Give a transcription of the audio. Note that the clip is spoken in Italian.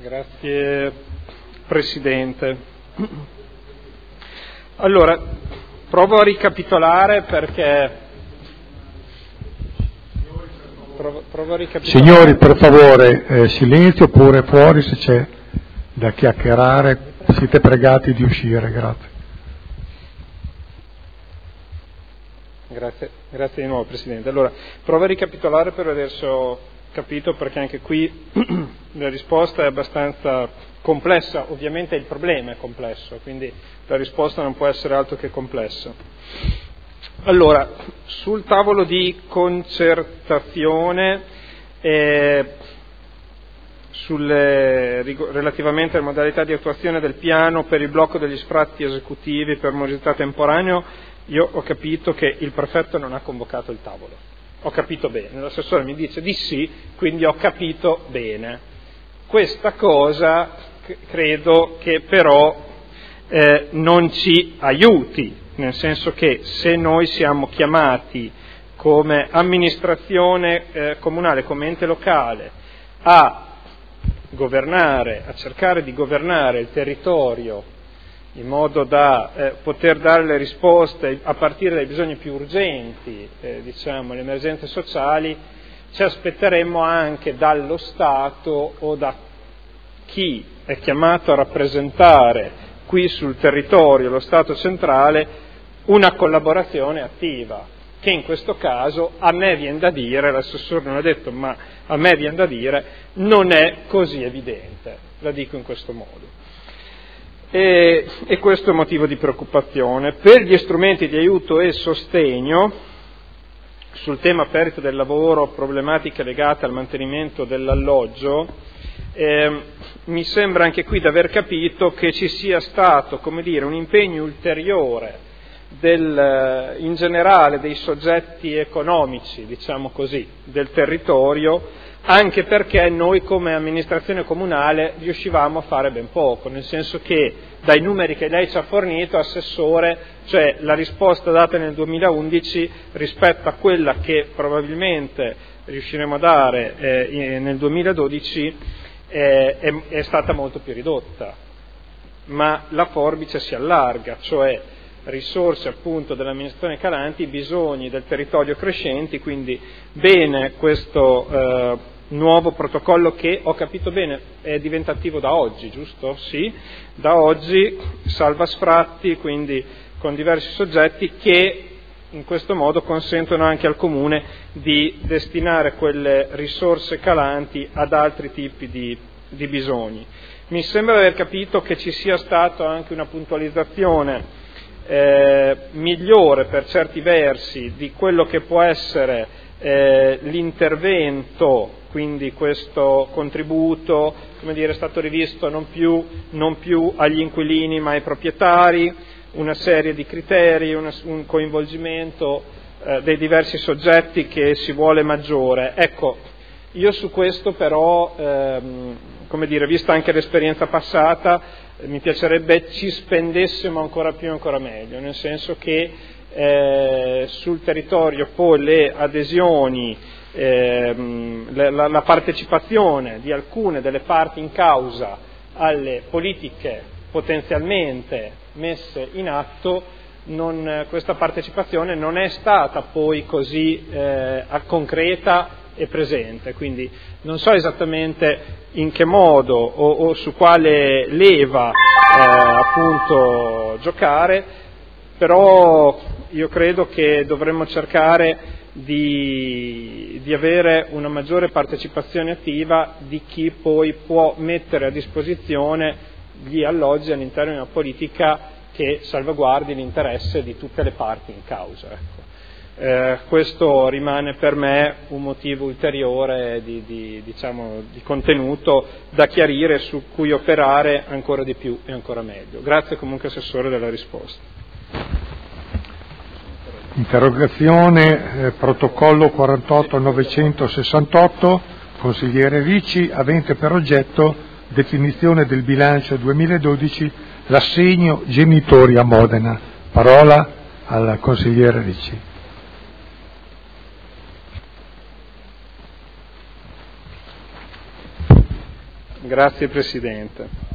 Grazie Presidente. Allora, provo a ricapitolare perché... Signori, per favore, silenzio, oppure fuori se c'è da chiacchierare, siete pregati di uscire, grazie. Grazie di nuovo Presidente. Allora, provo a ricapitolare per vedere se ho capito, perché anche qui la risposta è abbastanza complessa, ovviamente il problema è complesso, quindi la risposta non può essere altro che complessa. Allora, sul tavolo di concertazione relativamente alle modalità di attuazione del piano per il blocco degli sfratti esecutivi per morosità temporaneo, io ho capito che il prefetto non ha convocato il tavolo. Ho capito bene, l'assessore mi dice di sì, quindi ho capito bene. Questa cosa credo che però non ci aiuti, nel senso che se noi siamo chiamati come amministrazione comunale, come ente locale, a governare, a cercare di governare il territorio in modo da poter dare le risposte a partire dai bisogni più urgenti, le emergenze sociali, ci aspetteremmo anche dallo Stato o da chi è chiamato a rappresentare qui sul territorio lo Stato centrale una collaborazione attiva, che in questo caso a me viene da dire, l'assessore non l'ha detto, ma a me viene da dire, non è così evidente, la dico in questo modo. E questo è motivo di preoccupazione. Per gli strumenti di aiuto e sostegno, sul tema perdita del lavoro, problematiche legate al mantenimento dell'alloggio, mi sembra anche qui di aver capito che ci sia stato, un impegno ulteriore in generale dei soggetti economici, del territorio, anche perché noi come amministrazione comunale riuscivamo a fare ben poco, nel senso che dai numeri che lei ci ha fornito, Assessore, cioè la risposta data nel 2011 rispetto a quella che probabilmente riusciremo a dare nel 2012 è stata molto più ridotta, ma la forbice si allarga, cioè risorse appunto dell'amministrazione calanti, bisogni del territorio crescenti, quindi bene questo nuovo protocollo che, ho capito bene, è diventativo da oggi, giusto? Sì, da oggi salva sfratti, quindi con diversi soggetti che in questo modo consentono anche al Comune di destinare quelle risorse calanti ad altri tipi di bisogni. Mi sembra di aver capito che ci sia stata anche una puntualizzazione migliore per certi versi di quello che può essere l'intervento, quindi questo contributo, è stato rivisto non più agli inquilini ma ai proprietari, una serie di criteri, un coinvolgimento dei diversi soggetti che si vuole maggiore. Ecco, io su questo però, vista anche l'esperienza passata, mi piacerebbe ci spendessimo ancora più e ancora meglio, nel senso che sul territorio poi le adesioni, la partecipazione di alcune delle parti in causa alle politiche potenzialmente messe in atto, questa partecipazione non è stata poi così concreta e presente, quindi non so esattamente in che modo o su quale leva appunto giocare, però io credo che dovremmo cercare di avere una maggiore partecipazione attiva di chi poi può mettere a disposizione gli alloggi all'interno di una politica che salvaguardi l'interesse di tutte le parti in causa. Ecco. Questo rimane per me un motivo ulteriore di contenuto da chiarire, su cui operare ancora di più e ancora meglio. Grazie comunque Assessore della risposta. Interrogazione protocollo 48968, consigliere Ricci, avente per oggetto definizione del bilancio 2012, l'assegno genitori a Modena. Parola al consigliere Ricci. Grazie Presidente.